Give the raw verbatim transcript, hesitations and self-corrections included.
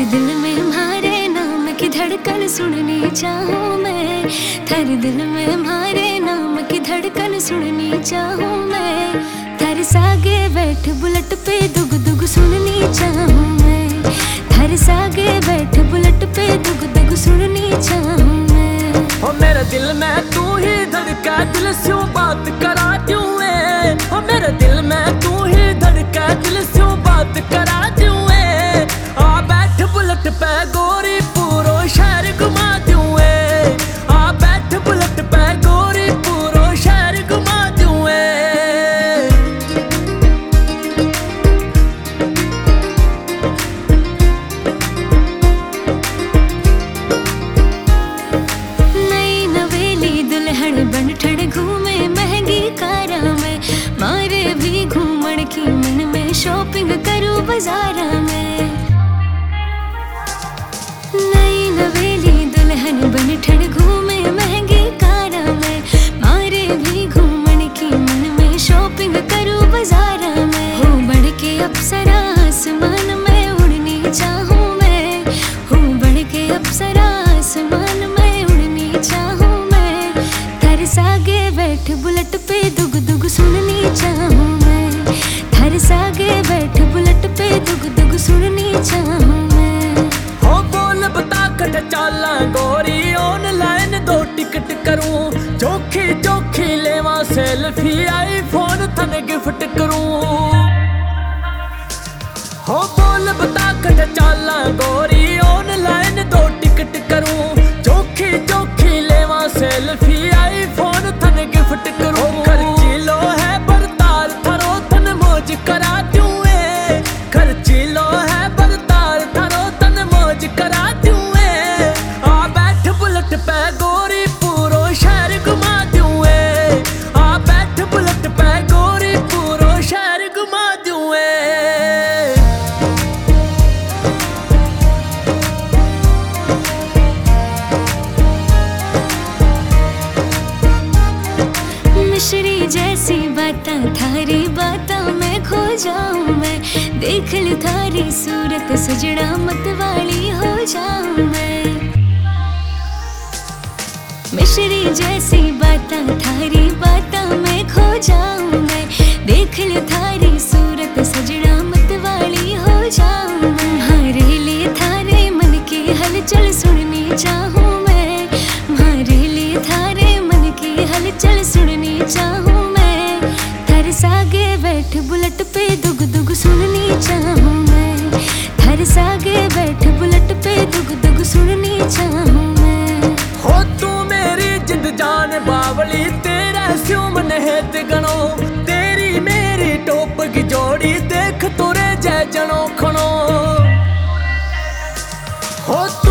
दिल में मारे नाम की धड़कन सुननी चाहूँ मैं। थारे दिल में मारे नाम की धड़कन सुननी चाहूँ मैं। थारे सागे बैठ बुलेट पे दुग दुग सुननी चाहूँ मैं। थारे सागे बैठ बुलेट पे दुग दुग सुननी चाहूँ मैं। ओ मेरे दिल में तू ही धड़का, दिल से बात करा दूँ। ओ मेरे दिल में तू ही धड़का, दिल से बात करा दूँ। आ बैठ बुलेट पे गोरी पूरो शहर घुमा दूँ। आ बैठ बुलेट पे गोरी पूरो शहर घुमा दूँ। नई नवेली दुल्हन बन ठड़ घूमे महंगी कारा में। मारे भी घूमण की मन में शॉपिंग करूँ बाजारा में। नई नवेली दुल्हन बन ठड़ घूमे महंगी कारा में। मारे भी घूमण की मन में शॉपिंग करूँ बाजारा में। हो बढ़ के अप्सरा आसमान में उड़नी चाहूँ मैं। हो बढ़ के अप्सरा आसमान में उड़नी चाहूँ मैं। थारे सागे बैठ बुलेट पे दुग दुग सुननी चाहूँ मैं। थारे सागे बैठ बुलेट पे दुग दुग सुननी चाहूँ मैं। हो बोल बता कट चाला गोरी, ऑनलाइन दो टिकट करूं। चोखी चोखी लेवा सेल्फी, आईफोन थने गिफ्ट करूं। हो बोल बता कट चाला गोरी, ऑनलाइन दो टिकट करूं। चोखी चोखी लेवा सेल्फी, आईफोन थने गिफ्ट करूं। खर्ची लो है बरतार थरो थन मौज करा दूं। खर्ची लो है बरतार थरो थन मौज करा दूं। आ बैठ बुलेट पे गोरी पूरो शहर घुमा दूं। आ बैठ बुलेट पे गोरी पूरो शहर घुमा दूं। मिश्री जैसी बातें थारी बातों में खो जाऊं मैं। देख लूं थारी सूरत सजना मत वाली हो जाऊं मैं। मिश्री जैसी बातें थारी बातों में खो जाऊं मैं। देख लूं थारी सूरत सजना मत वाली हो जाऊं मैं। मारे लिए थारे मन की हलचल सुननी चाहूं मैं। मारे लिए थारे मन की हलचल सुननी चाहूं मैं। थारे सागे बैठ बुलेट पे दुग दुग सुननी चाहूं मैं। थारे सागे बैठ बुलेट पे दुग दुग सुननी चाहूं मैं। हो तू मेरी जिंद जान बावली, तेरा स्यों मन है गणो। तेरी मेरी टोप की जोड़ी देख तुरे जय जनो खनो। हो